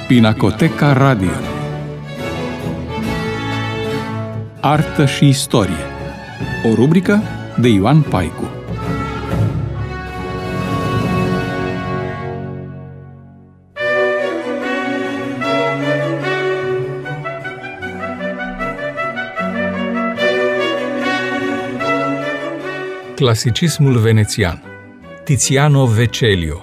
Pinacoteca Radio. Artă și istorie. O rubrică de Ioan Paicu. Clasicismul venețian. Tiziano Vecellio.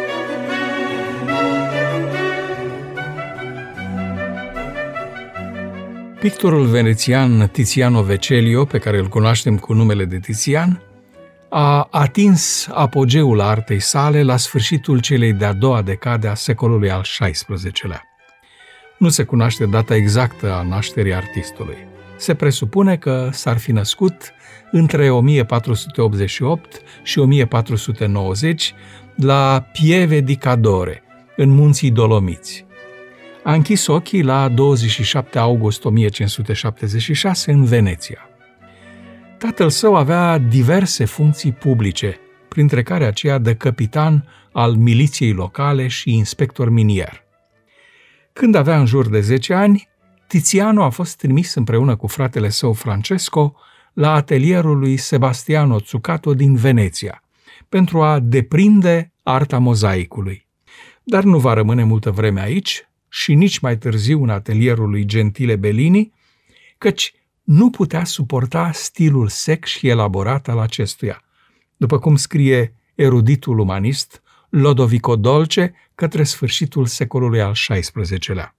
Pictorul venețian Tiziano Vecellio, pe care îl cunoaștem cu numele de Tizian, a atins apogeul artei sale la sfârșitul celei de-a doua decade a secolului al XVI-lea. Nu se cunoaște data exactă a nașterii artistului. Se presupune că s-ar fi născut între 1488 și 1490 la Pieve di Cadore, în munții Dolomiți. A închis ochii la 27 august 1576 în Veneția. Tatăl său avea diverse funcții publice, printre care aceea de capitan al miliției locale și inspector minier. Când avea în jur de 10 ani, Tiziano a fost trimis împreună cu fratele său Francesco la atelierul lui Sebastiano Zuccato din Veneția, pentru a deprinde arta mozaicului. Dar nu va rămâne multă vreme aici și nici mai târziu în atelierul lui Gentile Bellini, căci nu putea suporta stilul sec și elaborat al acestuia, după cum scrie eruditul umanist Lodovico Dolce către sfârșitul secolului al XVI-lea.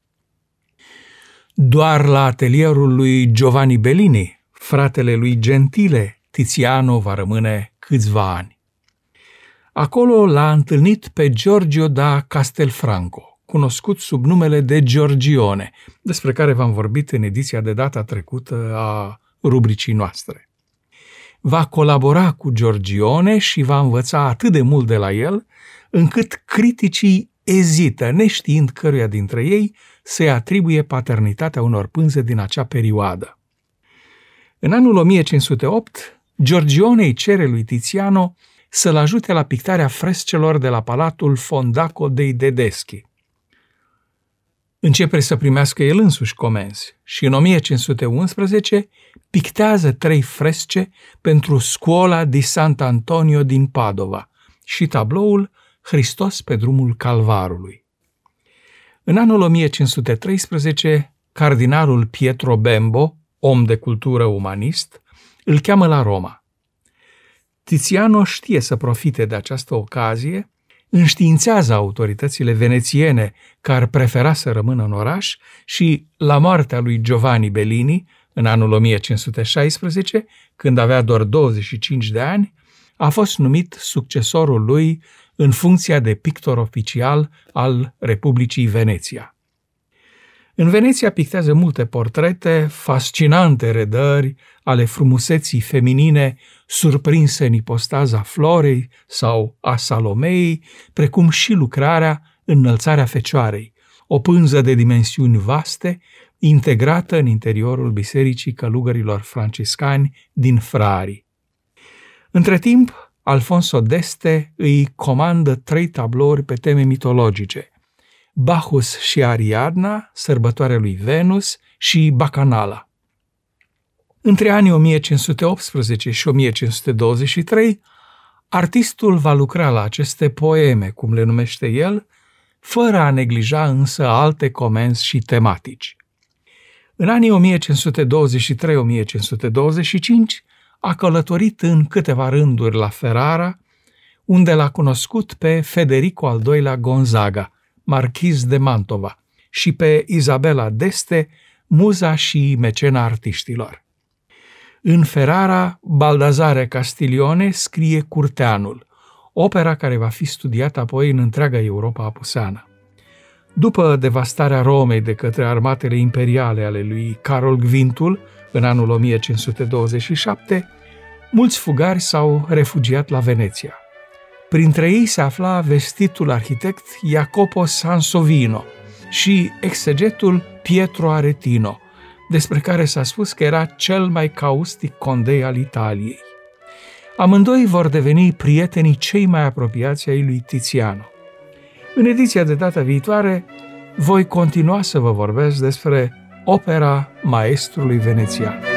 Doar la atelierul lui Giovanni Bellini, fratele lui Gentile, Tiziano va rămâne câțiva ani. Acolo l-a întâlnit pe Giorgio da Castelfranco, cunoscut sub numele de Giorgione, despre care v-am vorbit în ediția de data trecută a rubricii noastre. Va colabora cu Giorgione și va învăța atât de mult de la el, încât criticii ezită, neștiind căruia dintre ei să-i atribuie paternitatea unor pânze din acea perioadă. În anul 1508, Giorgione îi cere lui Tiziano să-l ajute la pictarea frescelor de la Palatul Fondaco dei Tedeschi. Începe să primească el însuși comenzi și în 1511 pictează 3 fresce pentru Scuola di Sant'Antonio din Padova și tabloul Hristos pe drumul Calvarului. În anul 1513, cardinalul Pietro Bembo, om de cultură umanist, îl cheamă la Roma. Tiziano știe să profite de această ocazie, înștiințează autoritățile venețiene că ar prefera să rămână în oraș și, la moartea lui Giovanni Bellini, în anul 1516, când avea doar 25 de ani, a fost numit succesorul lui în funcția de pictor oficial al Republicii Veneția. În Veneția pictează multe portrete, fascinante redări ale frumuseții feminine surprinse în ipostaza Florei sau a Salomei, precum și lucrarea Înălțarea Fecioarei, o pânză de dimensiuni vaste, integrată în interiorul Bisericii Călugărilor Franciscani din Frari. Între timp, Alfonso d'Este îi comandă 3 tablouri pe teme mitologice: Bacchus și Ariadna, sărbătoarea lui Venus și Bacanala. Între anii 1518 și 1523, artistul va lucra la aceste poeme, cum le numește el, fără a neglija însă alte comenzi și tematici. În anii 1523-1525 a călătorit în câteva rânduri la Ferrara, unde l-a cunoscut pe Federico al II-lea Gonzaga, marchiz de Mantova, și pe Isabella d'Este, muza și mecena artiștilor. În Ferrara, Baldassare Castiglione scrie Curteanul, opera care va fi studiată apoi în întreaga Europa apuseană. După devastarea Romei de către armatele imperiale ale lui Carol Gvintul, în anul 1527, mulți fugari s-au refugiat la Veneția. Printre ei se afla vestitul arhitect Jacopo Sansovino și exegetul Pietro Aretino, despre care s-a spus că era cel mai caustic condei al Italiei. Amândoi vor deveni prietenii cei mai apropiați ai lui Tiziano. În ediția de data viitoare voi continua să vă vorbesc despre opera maestrului venețian.